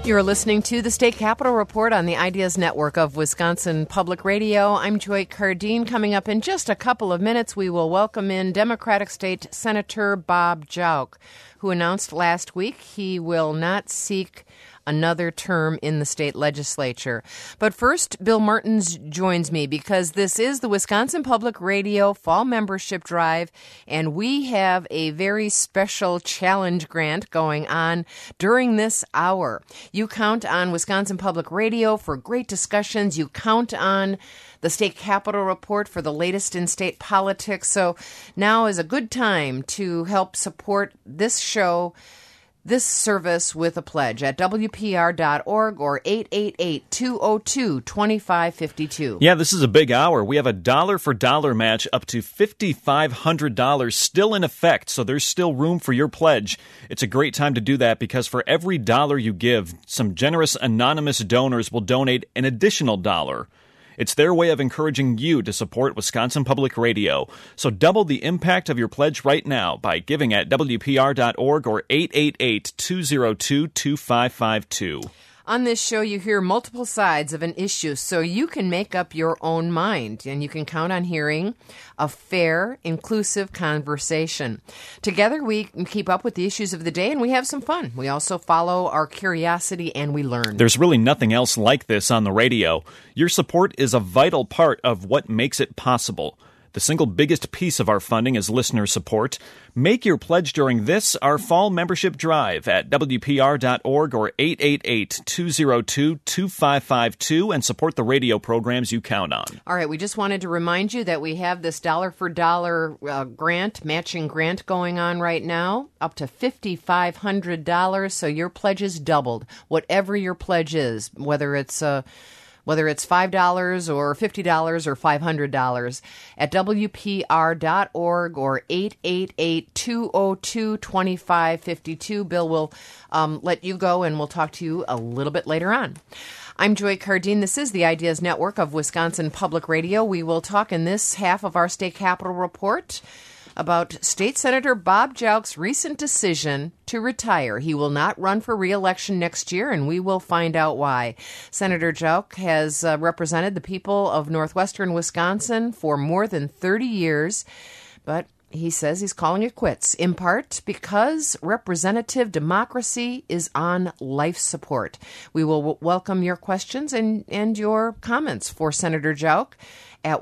You're listening to the State Capitol Report on the Ideas Network of Wisconsin Public Radio. I'm Joy Cardine. Coming up in just a couple of minutes, we will welcome in Democratic State Senator Bob Jauch, who announced last week he will not seek another term in the state legislature. But first, Bill Martins joins me because this is the Wisconsin Public Radio Fall Membership Drive, and we have a very special challenge grant going on during this hour. You count on Wisconsin Public Radio for great discussions. You count on the State Capitol Report for the latest in state politics. So now is a good time to help support this show, this service, with a pledge at WPR.org or 888-202-2552. Yeah, this is a big hour. We have a dollar-for-dollar match up to $5,500 still in effect, so there's still room for your pledge. It's a great time to do that because for every dollar you give, some generous anonymous donors will donate an additional dollar. It's their way of encouraging you to support Wisconsin Public Radio. So double the impact of your pledge right now by giving at WPR.org or 888-202-2552. On this show, you hear multiple sides of an issue, so you can make up your own mind, and you can count on hearing a fair, inclusive conversation. Together, we keep up with the issues of the day, and we have some fun. We also follow our curiosity, and we learn. There's really nothing else like this on the radio. Your support is a vital part of what makes it possible. The single biggest piece of our funding is listener support. Make your pledge during this, our fall membership drive at WPR.org or 888-202-2552 and support the radio programs you count on. All right, we just wanted to remind you that we have this dollar-for-dollar grant, matching grant going on right now, up to $5,500, so your pledge is doubled. Whatever your pledge is, whether it's $5 or $50 or $500 at WPR.org or 888-202-2552. Bill will let you go, and we'll talk to you a little bit later on. I'm Joy Cardine. This is the Ideas Network of Wisconsin Public Radio. We will talk in this half of our State Capitol Report about State Senator Bob Jauch's recent decision to retire. He will not run for re-election next year, and we will find out why. Senator Jauch has represented the people of northwestern Wisconsin for more than 30 years, but he says he's calling it quits, in part because representative democracy is on life support. We will welcome your questions and your comments for Senator Jauch at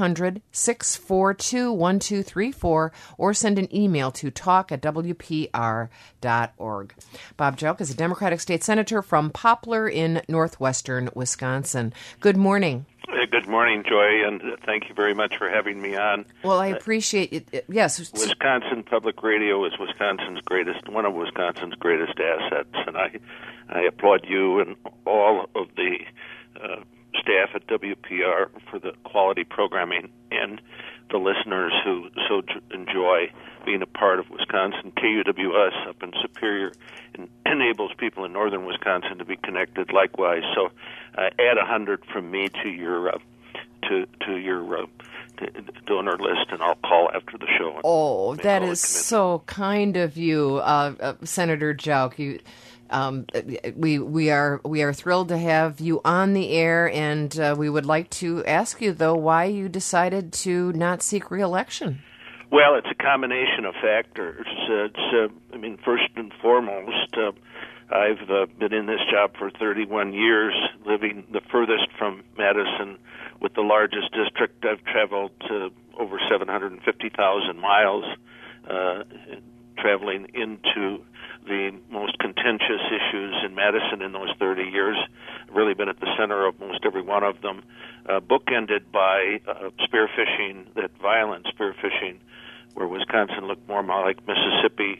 1-800-642-1234 or send an email to talk@WPR.org. Bob Jauch is a Democratic state senator from Poplar in northwestern Wisconsin. Good morning. Good morning, Joy, and thank you very much for having me on. Well, I appreciate it. Yes. Wisconsin Public Radio is one of Wisconsin's greatest assets, and I applaud you and all of the staff at WPR for the quality programming and the listeners who so enjoy being a part of Wisconsin. KUWS up in Superior enables people in northern Wisconsin to be connected likewise. So add 100 from me to your donor list, and I'll call after the show. Oh, that is so kind of you, Senator Jauch. We are thrilled to have you on the air, and we would like to ask you, though, why you decided to not seek re-election. Well, it's a combination of factors. First and foremost, I've been in this job for 31 years, living the furthest from Madison with the largest district. I've traveled to over 750,000 miles, traveling into the most contentious issues in Madison in those 30 years. I've really been at the center of most every one of them, bookended by spearfishing, that violent spearfishing, where Wisconsin looked more like Mississippi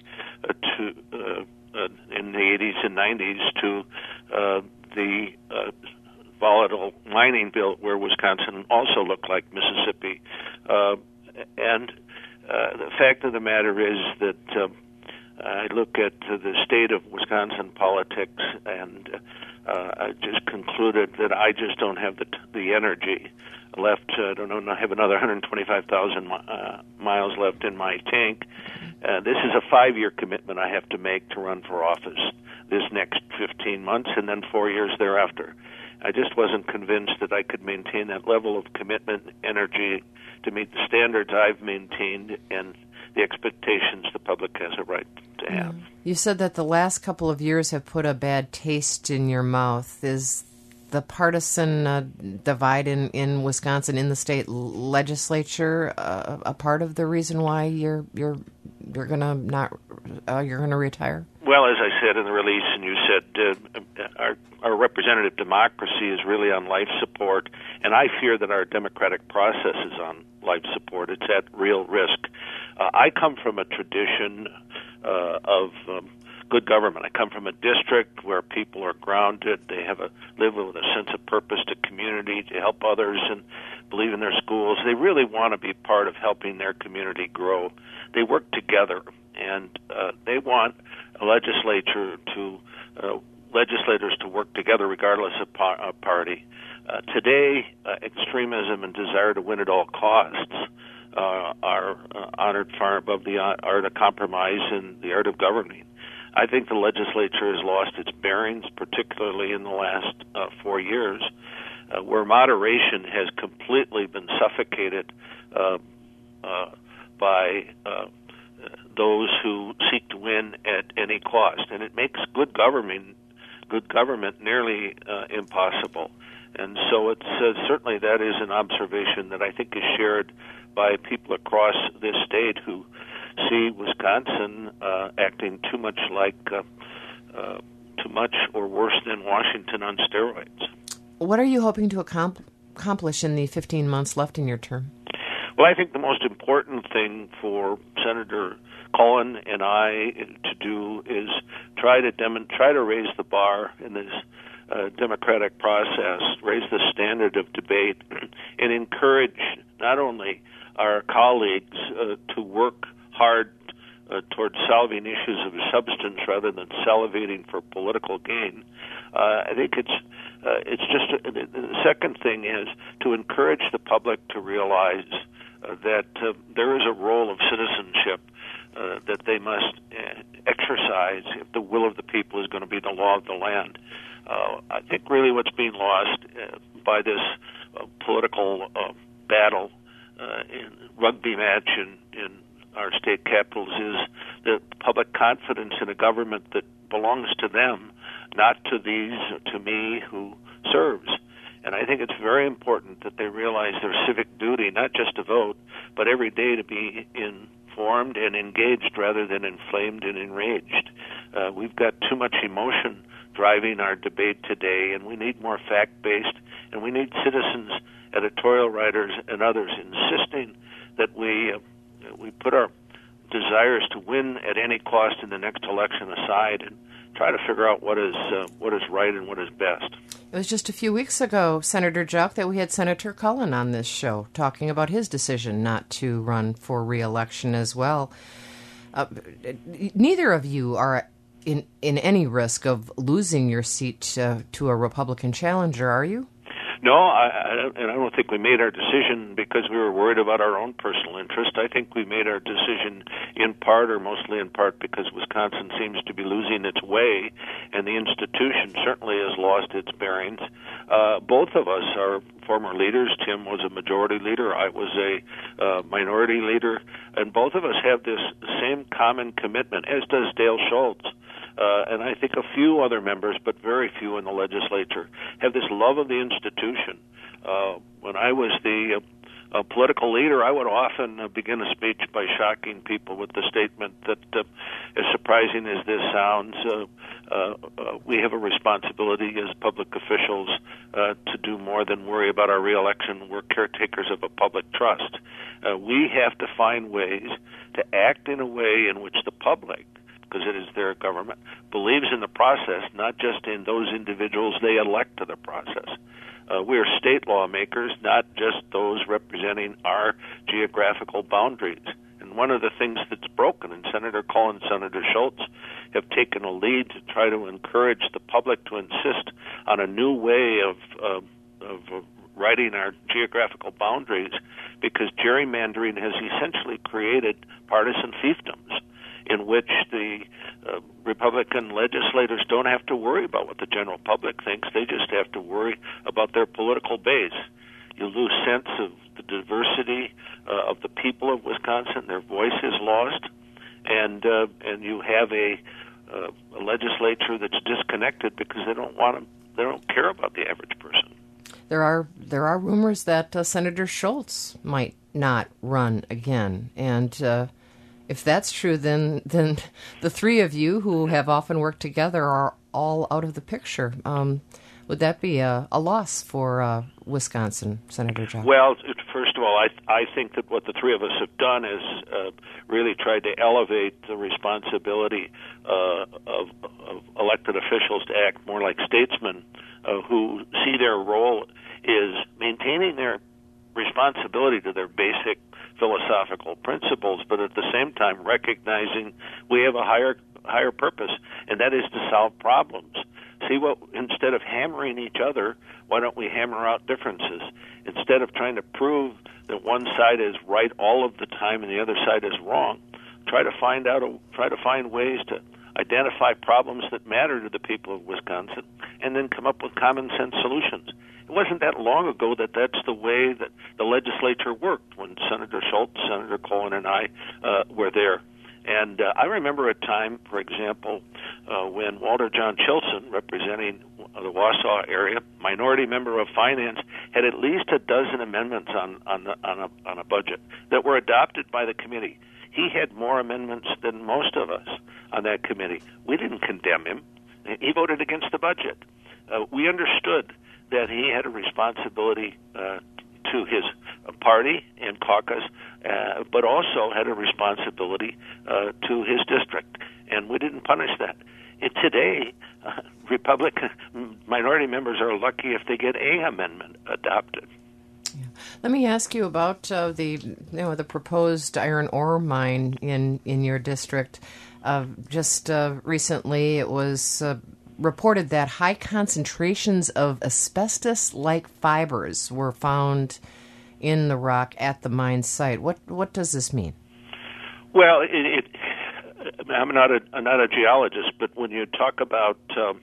in the 80s and 90s to the volatile mining belt, where Wisconsin also looked like Mississippi. And the fact of the matter is that I look at the state of Wisconsin politics, and I just concluded that I just don't have the energy left. I have another 125,000 miles left in my tank, This is a 5-year commitment I have to make to run for office this next 15 months and then 4 years thereafter. I just wasn't convinced that I could maintain that level of commitment, energy to meet the standards I've maintained and the expectations the public has a right to have. You said that the last couple of years have put a bad taste in your mouth. Is the partisan divide in Wisconsin, in the state legislature, a part of the reason why you're gonna retire? Well, as I said in the release, and you said, our representative democracy is really on life support, and I fear that our democratic process is on life support. It's at real risk. I come from a tradition of good government. I come from a district where people are grounded. They live with a sense of purpose to community, to help others, and believe in their schools. They really want to be part of helping their community grow. They work together, and they want a legislators to work together regardless of party. Today, extremism and desire to win at all costs are honored far above the art of compromise and the art of governing. I think the legislature has lost its bearings, particularly in the last 4 years, where moderation has completely been suffocated by those who seek to win at any cost, and it makes good government nearly impossible. And so it's certainly that is an observation that I think is shared by people across this state who see Wisconsin acting too much or worse than Washington on steroids. What are you hoping to accomplish in the 15 months left in your term? Well, I think the most important thing for Senator Cullen and I to do is try to raise the bar in this democratic process, raise the standard of debate, and encourage not only our colleagues to work hard towards solving issues of substance rather than salivating for political gain. I think it's just the second thing is to encourage the public to realize that there is a role of citizenship that they must exercise if the will of the people is going to be the law of the land. I think really what's being lost by this political battle in rugby match in our state capitals is the public confidence in a government that belongs to them, not to me who serves. And I think it's very important that they realize their civic duty, not just to vote, but every day to be informed and engaged rather than inflamed and enraged. We've got too much emotion driving our debate today, and we need more fact-based, and we need citizens, editorial writers, and others insisting that we put our desires to win at any cost in the next election aside and try to figure out what is right and what is best. It was just a few weeks ago, Senator Jauch, that we had Senator Cullen on this show talking about his decision not to run for re-election as well. Neither of you are in any risk of losing your seat to a Republican challenger, are you? No, I don't think we made our decision because we were worried about our own personal interest. I think we made our decision in part or mostly in part because Wisconsin seems to be losing its way, and the institution certainly has lost its bearings. Both of us are former leaders. Tim was a majority leader. I was a minority leader. And both of us have this same common commitment, as does Dale Schultz. And I think a few other members, but very few in the legislature, have this love of the institution. When I was the political leader, I would often begin a speech by shocking people with the statement that, as surprising as this sounds, we have a responsibility as public officials to do more than worry about our reelection. We're caretakers of a public trust. We have to find ways to act in a way in which the public, because it is their government, believes in the process, not just in those individuals they elect to the process. We are state lawmakers, not just those representing our geographical boundaries. And one of the things that's broken, and Senator Cullen and Senator Schultz have taken a lead to try to encourage the public to insist on a new way of writing our geographical boundaries, because gerrymandering has essentially created partisan fiefdoms. in which the Republican legislators don't have to worry about what the general public thinks. They just have to worry about their political base. You lose sense of the diversity of the people of Wisconsin. Their voice is lost, and you have a legislature that's disconnected because they don't care about the average person. There are rumors that Senator Schultz might not run again, and if that's true, then the three of you who have often worked together are all out of the picture. Would that be a loss for Wisconsin, Senator Jauch? Well, first of all, I think that what the three of us have done is really tried to elevate the responsibility of elected officials to act more like statesmen who see their role is maintaining their responsibility to their basic philosophical principles, but at the same time recognizing we have a higher purpose, and that is to solve problems. See, instead of hammering each other, why don't we hammer out differences? Instead of trying to prove that one side is right all of the time and the other side is wrong, try to find ways to identify problems that matter to the people of Wisconsin, and then come up with common sense solutions. It wasn't that long ago that's the way that the legislature worked when Senator Schultz, Senator Cohen, and I were there. And I remember a time, for example, when Walter John Chilson, representing the Wausau area, minority member of finance, had at least a dozen amendments on a budget that were adopted by the committee. He had more amendments than most of us on that committee. We didn't condemn him. He voted against the budget. We understood that he had a responsibility to his party and caucus, but also had a responsibility to his district, and we didn't punish that. And today, Republican minority members are lucky if they get an amendment adopted. Yeah. Let me ask you about the proposed iron ore mine in your district. Just recently, it was reported that high concentrations of asbestos-like fibers were found in the rock at the mine site. What does this mean? Well, I'm not a geologist, but when you talk about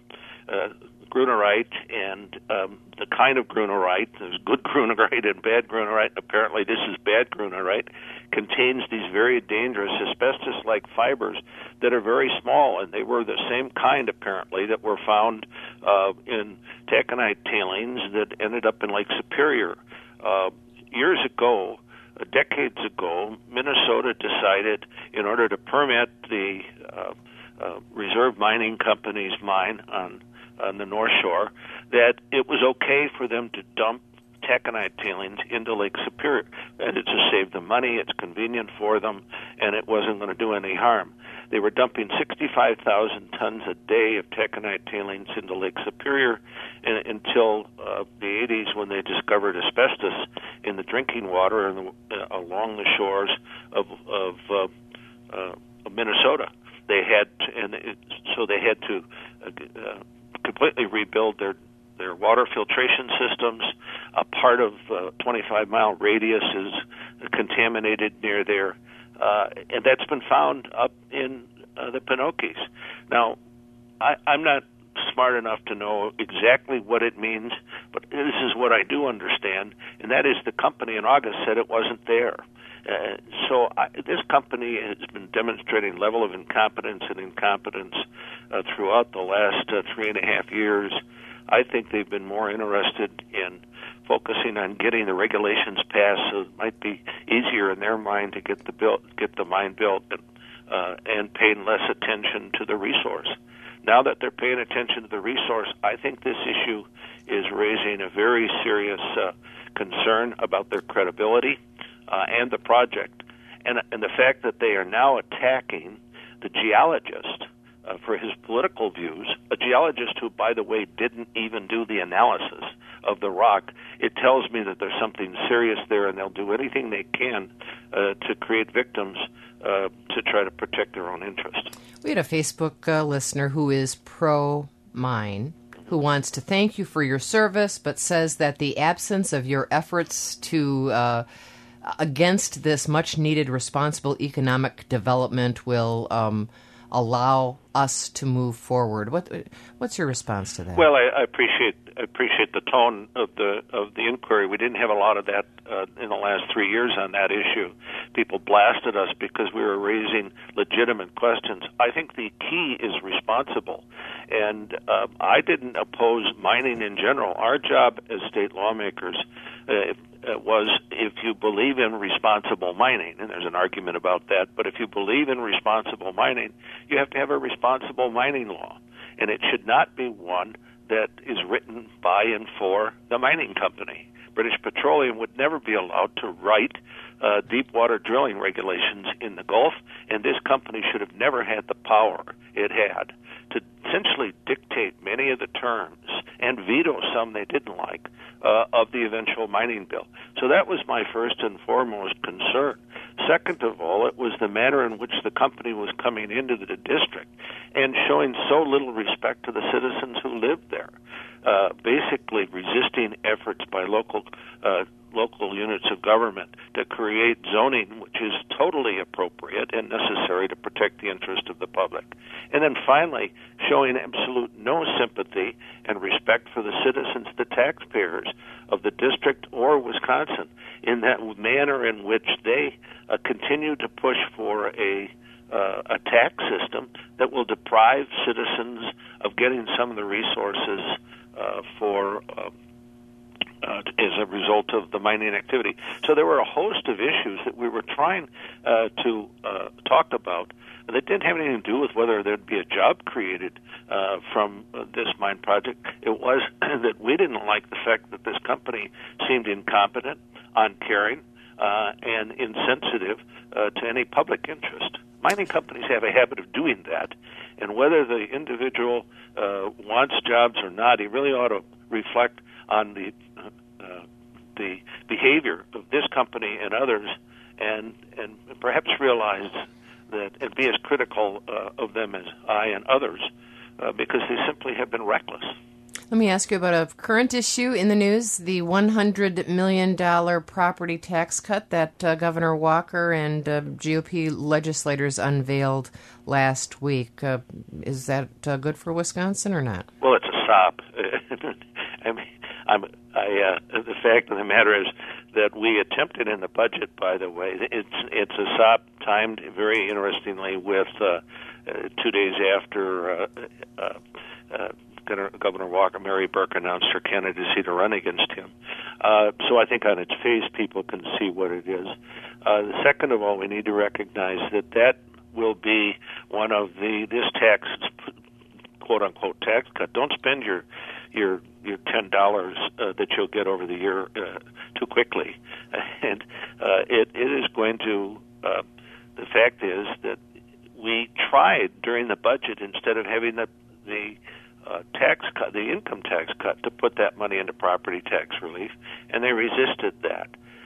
grunerite and the kind of grunerite, there's good grunerite and bad grunerite. Apparently, this is bad grunerite. Contains these very dangerous asbestos-like fibers that are very small, and they were the same kind, apparently, that were found in taconite tailings that ended up in Lake Superior. Years ago, decades ago, Minnesota decided, in order to permit the Reserve Mining Company's mine on the North Shore, that it was okay for them to dump taconite tailings into Lake Superior. And it just saved them money, it's convenient for them, and it wasn't going to do any harm. They were dumping 65,000 tons a day of taconite tailings into Lake Superior until the 80s, when they discovered asbestos in the drinking water along the shores of Minnesota. They had to completely rebuild their water filtration systems. A part of a 25-mile radius is contaminated near there, and that's been found up in the Pinokies. Now, I'm not smart enough to know exactly what it means, but this is what I do understand, and that is the company in August said it wasn't there. This company has been demonstrating level of incompetence throughout the last 3.5 years. I think they've been more interested in focusing on getting the regulations passed, so it might be easier in their mind to get the mine built, and paying less attention to the resource. Now that they're paying attention to the resource, I think this issue is raising a very serious concern about their credibility and the project, and the fact that they are now attacking the geologist for his political views, a geologist who, by the way, didn't even do the analysis of the rock. It tells me that there's something serious there, and they'll do anything they can to create victims to try to protect their own interest. We had a Facebook listener who is pro-mine, who wants to thank you for your service, but says that the absence of your efforts to against this much-needed responsible economic development will allow us to move forward. What's your response to that? Well, I appreciate the tone of the inquiry. We didn't have a lot of that in the last 3 years on that issue. People blasted us because we were raising legitimate questions. I think the key is responsible, and I didn't oppose mining in general. Our job as state lawmakers was, if you believe in responsible mining, and there's an argument about that, but if you believe in responsible mining, you have to have a responsible mining law, and it should not be one that is written by and for the mining company. British Petroleum would never be allowed to write deep water drilling regulations in the Gulf, and this company should have never had the power it had to essentially dictate many of the terms and veto some they didn't like of the eventual mining bill. So that was my first and foremost concern. Second of all, it was the manner in which the company was coming into the district and showing so little respect to the citizens who lived there, basically resisting efforts by local units of government to create zoning which is totally appropriate and necessary to protect the interest of the public. And then finally, showing absolute no sympathy and respect for the citizens, the taxpayers of the district or Wisconsin, in that manner in which they continue to push for a tax system that will deprive citizens of getting some of the resources as a result of the mining activity. So there were a host of issues that we were trying to talk about that didn't have anything to do with whether there'd be a job created from this mine project. It was that we didn't like the fact that this company seemed incompetent, uncaring, and insensitive to any public interest. Mining companies have a habit of doing that, and whether the individual wants jobs or not, he really ought to reflect on the behavior of this company and others, and perhaps realize that and be as critical of them as I and others, because they simply have been reckless. Let me ask you about a current issue in the news, the $100 million property tax cut that Governor Walker and GOP legislators unveiled last week. Is that good for Wisconsin or not? Well, it's a sop. The fact of the matter is that we attempted in the budget, by the way, it's a sop timed very interestingly with 2 days after Governor Walker, Mary Burke, announced her candidacy to run against him. So I think on its face, people can see what it is. Second of all, we need to recognize that will be one of this tax, quote-unquote, tax cut. Don't spend your $10 that you'll get over the year too quickly. And it is going to, the fact is that we tried during the budget, instead of having the tax cut, the income tax cut, to put that money into property tax relief, and they resisted that.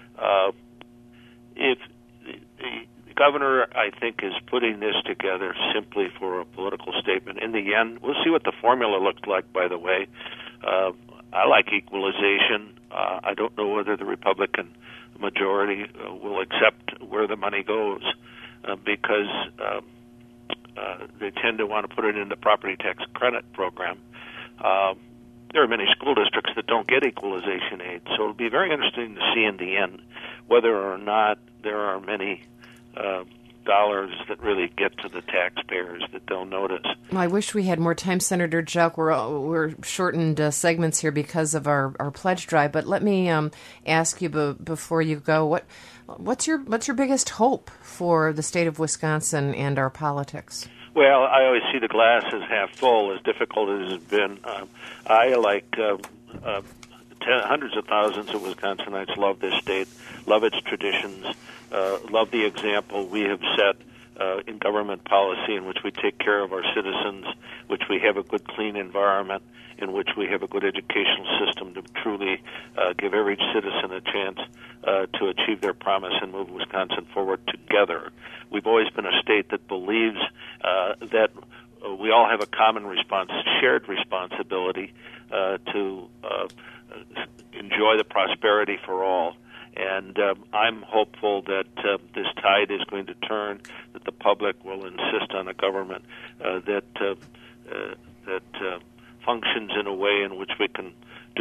If the governor, I think, is putting this together simply for a political statement. In the end, we'll see what the formula looks like, by the way. I like equalization. I don't know whether the Republican majority will accept where the money goes because they tend to want to put it in the property tax credit program. There are many school districts that don't get equalization aid, so it'll be very interesting to see in the end whether or not there are many dollars that really get to the taxpayers that they'll notice. Well, I wish we had more time, Senator Jauch. We're shortened segments here because of our pledge drive, but let me ask you before you go, what's your biggest hope for the state of Wisconsin and our politics? Well, I always see the glass as half full, as difficult as it's been. I, like hundreds of thousands of Wisconsinites, love this state, love its traditions, love the example we have set in government policy in which we take care of our citizens, which we have a good, clean environment, in which we have a good educational system to truly give every citizen a chance to achieve their promise and move Wisconsin forward together. We've always been a state that believes that we all have a common shared responsibility to enjoy the prosperity for all. And I'm hopeful that this tide is going to turn, that the public will insist on a government that functions in a way in which we can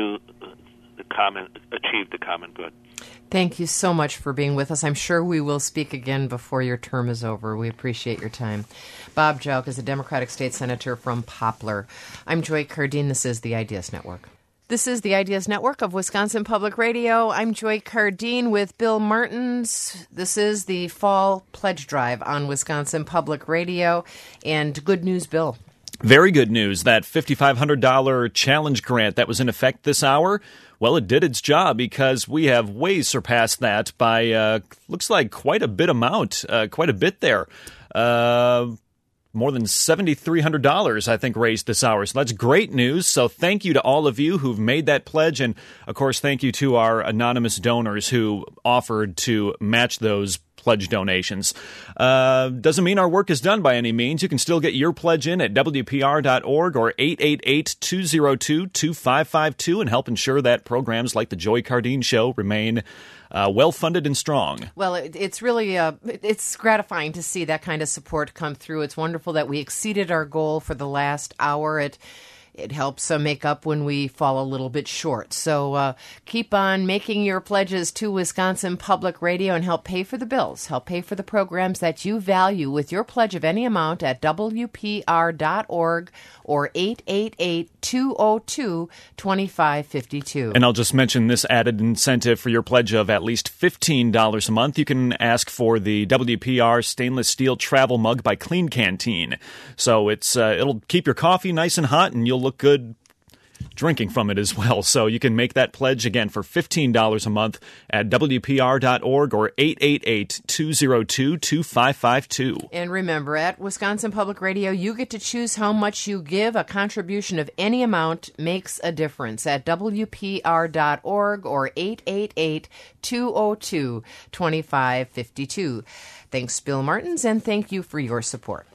achieve the common good. Thank you so much for being with us. I'm sure we will speak again before your term is over. We appreciate your time. Bob Jauch is a Democratic state senator from Poplar. I'm Joy Cardine. This is the Ideas Network. This is the Ideas Network of Wisconsin Public Radio. I'm Joy Cardine with Bill Martins. This is the Fall Pledge Drive on Wisconsin Public Radio. And good news, Bill. Very good news. That $5,500 challenge grant that was in effect this hour, well, it did its job because we have way surpassed that by, looks like quite a bit there. More than $7,300, I think, raised this hour. So that's great news. So thank you to all of you who've made that pledge. And, of course, thank you to our anonymous donors who offered to match those pledge donations. Doesn't mean our work is done by any means. You can still get your pledge in at WPR.org or 888-202-2552 and help ensure that programs like the Joy Cardine Show remain well-funded and strong. Well, it's really it's gratifying to see that kind of support come through. It's wonderful that we exceeded our goal for the last hour. It helps make up when we fall a little bit short. So keep on making your pledges to Wisconsin Public Radio and help pay for the bills. Help pay for the programs that you value with your pledge of any amount at WPR.org or 888-202-2552. And I'll just mention this added incentive for your pledge of at least $15 a month. You can ask for the WPR stainless steel travel mug by Clean Canteen. So it'll keep your coffee nice and hot, and you'll look good drinking from it as well. So you can make that pledge again for $15 a month at WPR.org or 888-202-2552. And remember, at Wisconsin Public Radio, you get to choose how much you give. A contribution of any amount makes a difference at WPR.org or 888-202-2552. Thanks, Bill Martins, and thank you for your support.